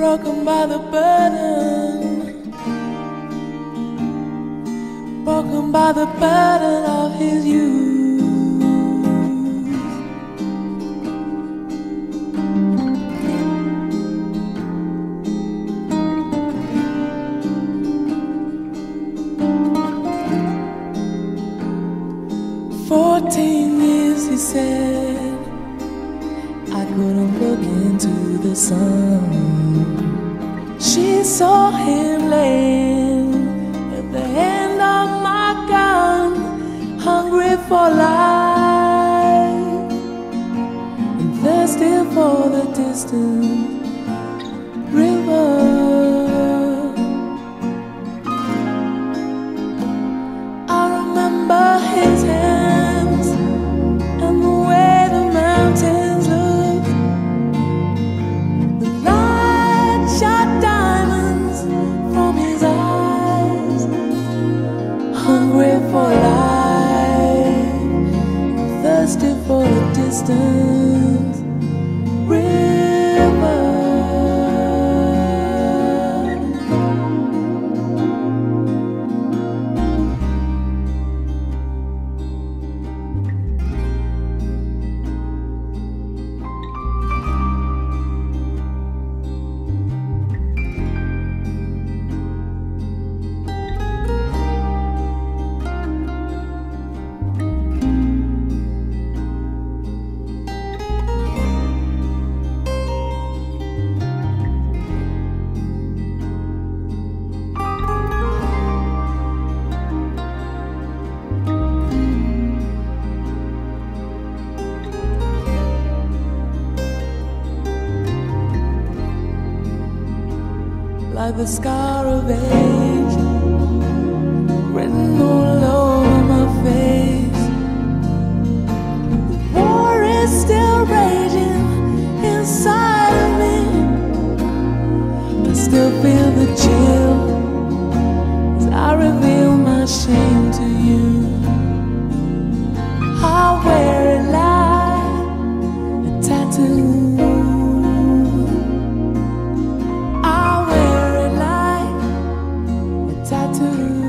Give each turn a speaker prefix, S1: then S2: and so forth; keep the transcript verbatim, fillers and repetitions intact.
S1: broken by the burden, broken by the burden of his youth. Fourteen years, he said, I couldn't look into the sun. She saw him laying at the end of my gun, hungry for life and thirsty for the distant river. I remember his hands and the way the mountains look. The light shot diamonds from his eyes, hungry for life, thirsty for the distant river. Like the scar of age written all over my face. The war is still raging inside of me. I still feel the chill as I reveal my shame to you. I wear it like a tattoo. Tattoo.